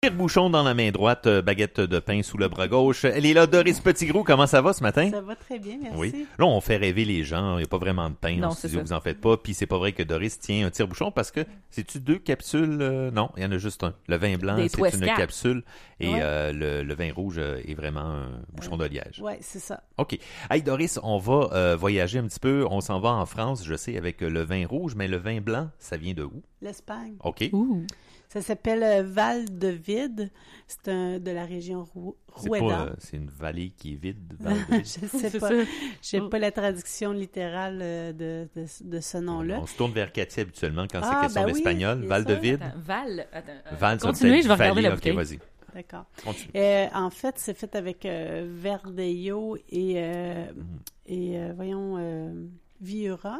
Tire-bouchon dans la main droite, baguette de pain sous le bras gauche. Elle est là, Doris Petitgrou. Comment ça va ce matin? Ça va très bien, merci. Oui. Là, on fait rêver les gens. Il n'y a pas vraiment de pain Non, en c'est studio, ça. vous en faites pas. Puis c'est pas vrai que Doris tient un tire-bouchon parce que c'est-tu 2 capsules? Non, il y en a juste un. Le vin blanc, Des c'est Twist une Cap. capsule. Et Ouais. le vin rouge est vraiment un bouchon de liège. Oui, c'est ça. OK. Hey Doris, on va voyager un petit peu. On s'en va en France, je sais, avec le vin rouge, mais le vin blanc, ça vient de où? L'Espagne. OK. Ouh. Ça s'appelle Val de Vide. C'est de la région C'est Rueda. pas, c'est une vallée qui est vide. Val de Vide. Je sais C'est pas. ça. Je sais pas la traduction littérale de ce nom-là. On se tourne vers Cathy habituellement quand c'est Ah, question ben oui, d'espagnol. bien Val de sûr. Vide. Attends, Val. Val, ça Continuez, peut-être je vais regarder vallée. la bouteille. OK, vas-y. D'accord. Continue. En fait, c'est fait avec Verdelho et Viura.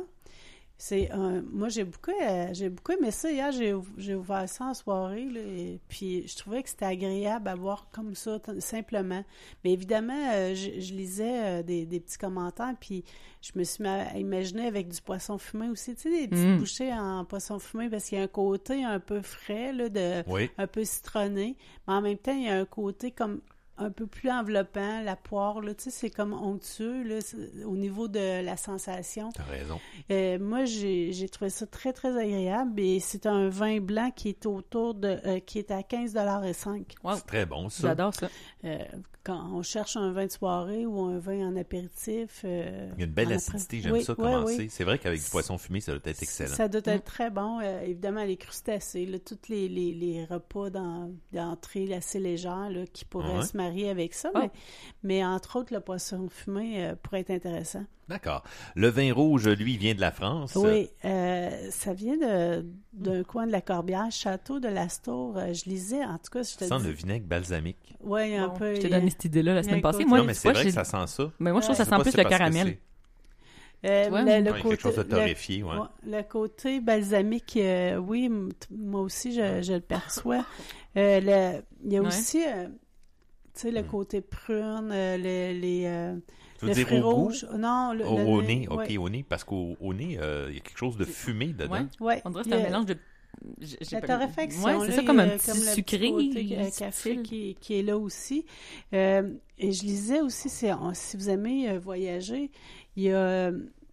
Moi j'ai beaucoup aimé ça hier. J'ai ouvert ça en soirée là, et puis je trouvais que c'était agréable à boire comme ça simplement. Mais évidemment, je lisais des petits commentaires puis je me suis imaginé avec du poisson fumé aussi, tu sais, des petites bouchées en poisson fumé parce qu'il y a un côté un peu frais là, Oui. un peu citronné, mais en même temps il y a un côté comme un peu plus enveloppant, la poire, là, tu sais, c'est comme onctueux, là, au niveau de la sensation. T'as raison. Moi, j'ai trouvé ça très, très agréable et c'est un vin blanc qui est qui est à 15,05 $. Wow. C'est très bon, ça. J'adore ça. Quand on cherche un vin de soirée ou un vin en apéritif... Il y a une belle acidité, j'aime oui, ça oui, commencer. oui. C'est vrai qu'avec du poisson fumé, ça doit être excellent. Ça doit être très bon. Évidemment, les crustacés, là, tous les repas d'entrée assez légers là, qui pourraient Ouais. se marier avec ça. Oh. Mais entre autres, le poisson fumé pourrait être intéressant. D'accord. Le vin rouge, lui, vient de la France. Oui, ça vient d'un coin de la Corbière, Château de l'Astour. Je lisais, en tout cas, je te Ça sent dis... le vinaigre balsamique. Oui, un Bon, peu. je t'ai donné cette idée-là la il y a semaine un passée. côté- Moi, non, mais tu c'est vois, vrai que ça sent ça. Mais moi, je trouve que Je ça sais sent pas plus si le c'est parce que caramel. le vois, côté, quelque chose de torréfié, ouais. le côté balsamique, oui, moi aussi, je le perçois. Il y a Ouais. aussi, tu sais, le côté prune, Tu veux le dire fruit au goût? rouge. Non, Au nez, OK, ouais. au nez, parce qu'au nez, il y a quelque chose de fumé dedans. Ouais. Ouais, On dirait que il c'est y un a- mélange de. La torréfaction, Ouais, là, c'est ça, il y comme a un petit le sucré. côté, café qui est là aussi. Et je lisais aussi, si vous aimez voyager, il y a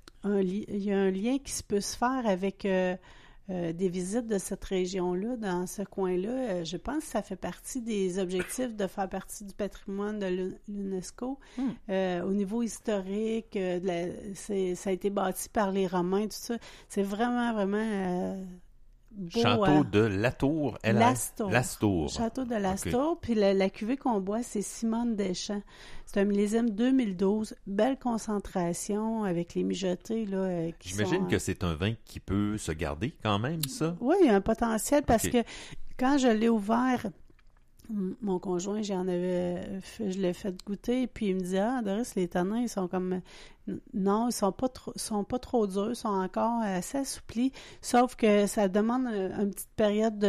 un lien qui peut se faire avec des visites de cette région-là, dans ce coin-là. Je pense que ça fait partie des objectifs de faire partie du patrimoine de l'UNESCO. Au niveau historique, ça a été bâti par les Romains, tout ça. C'est vraiment, vraiment beau. Château de Latour. Lastour. Lastour. Château de Lastour. Puis la cuvée qu'on boit, c'est Simone Deschamps. C'est un millésime 2012. Belle concentration avec les mijotés là, qui J'imagine sont... que c'est un vin qui peut se garder quand même, ça. Oui, il y a un potentiel parce Ok. que quand je l'ai ouvert, mon conjoint, je l'ai fait goûter, puis il me dit « Ah, Doris, les tanins, ils sont comme... Non, ils sont pas trop durs, ils sont encore assez assouplis, sauf que ça demande une petite période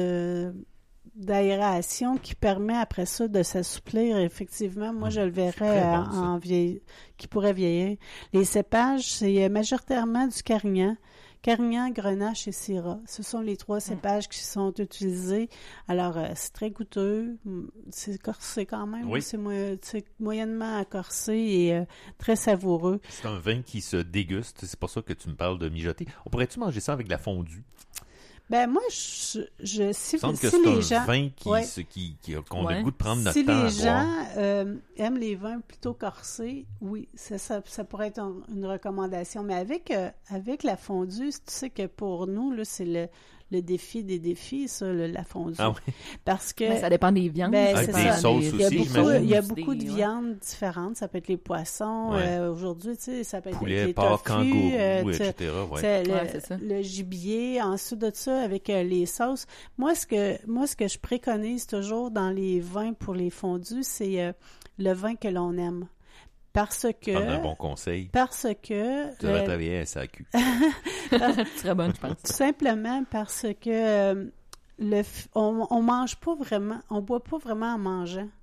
d'aération qui permet après ça de s'assouplir. Effectivement, moi, je le verrais très bon, ça. qui pourrait vieillir. Les cépages, c'est majoritairement du Carignan. Carignan, Grenache et Syrah. Ce sont les 3 cépages qui sont utilisés. Alors, c'est très goûteux. C'est corsé quand même. Oui. C'est moyennement corsé et très savoureux. C'est un vin qui se déguste. C'est pour ça que tu me parles de mijoter. On pourrait-tu manger ça avec de la fondue? Ben moi, si Il me semble que si c'est les un gens... vin Ouais. qu'on a Ouais. le goût de prendre notre Si temps à les boire. gens aiment les vins plutôt corsés, oui, ça pourrait être une recommandation. Mais avec la fondue, tu sais que pour nous, là, c'est le défi des défis, ça, la fondue. Ah oui. Parce que... Ben, ça dépend des viandes. Ben, ça c'est dépend des ça. sauces Il y a aussi, beaucoup, j'imagine. il y a beaucoup de Ouais. viandes différentes. Ça peut être les poissons. Ouais. Aujourd'hui, tu sais, ça peut être Poulet, les porc, toffus, kangourou, tu- etc. Ouais. c'est Ouais, c'est ça. le gibier, ensuite de ça, avec les sauces. Moi, ce que je préconise toujours dans les vins pour les fondus, c'est le vin que l'on aime. Parce que... Prendre un bon conseil. Parce que... Tu devrais travailler à SAQ. Tu serais bonne, je pense. Tout simplement parce que on mange pas vraiment, on boit pas vraiment en mangeant.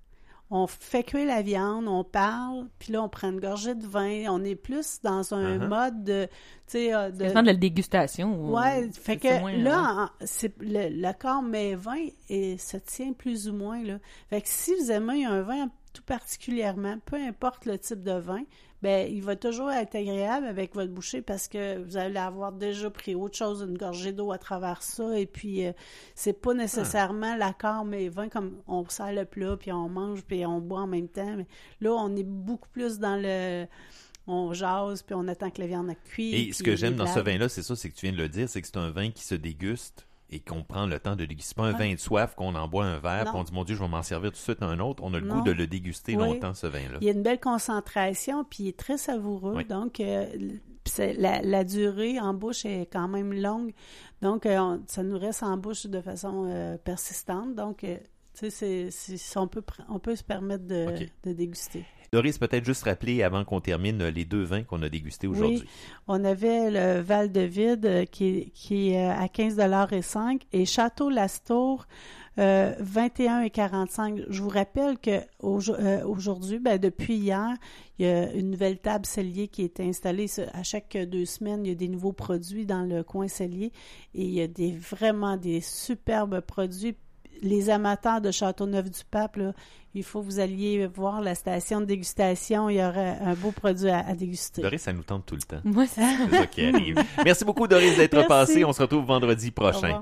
on fait cuire la viande, on parle, puis là, on prend une gorgée de vin. On est plus dans un mode de... C'est de la dégustation. Ouais, fait que là, l'accord mets-vin se tient plus ou moins, là. Fait que si vous aimez un vin tout particulièrement, peu importe le type de vin, ben il va toujours être agréable avec votre bouchée parce que vous allez avoir déjà pris autre chose, une gorgée d'eau à travers ça, et puis c'est pas nécessairement l'accord mais vin comme on sert le plat, puis on mange, puis on boit en même temps. Mais là, on est beaucoup plus dans on jase, puis on attend que la viande cuise. Et ce que j'aime dans ce vin-là, c'est ça, c'est que tu viens de le dire, c'est que c'est un vin qui se déguste et qu'on prend le temps de déguster. C'est pas un vin de soif qu'on en boit un verre, puis on dit, mon Dieu, je vais m'en servir tout de suite un autre. On a le goût de le déguster longtemps, ce vin-là. Il y a une belle concentration, puis il est très savoureux. Oui. Donc, la durée en bouche est quand même longue. Donc, ça nous reste en bouche de façon persistante. Donc, tu sais, on peut se permettre de déguster. Doris, peut-être juste rappeler, avant qu'on termine, les 2 vins qu'on a dégustés aujourd'hui. Oui, on avait le Val-de-Vide qui est à 15,05 $ et Château Lastour, 21,45 $. Je vous rappelle qu'aujourd'hui, depuis hier, il y a une nouvelle table cellier qui est installée. À chaque 2 semaines, il y a des nouveaux produits dans le coin cellier et il y a vraiment des superbes produits. Les amateurs de Châteauneuf-du-Pape, là, il faut que vous alliez voir la station de dégustation. Il y aura un beau produit à déguster. Doris, ça nous tente tout le temps. Moi, c'est ça qui arrive. Merci beaucoup, Doris, d'être passée. On se retrouve vendredi prochain.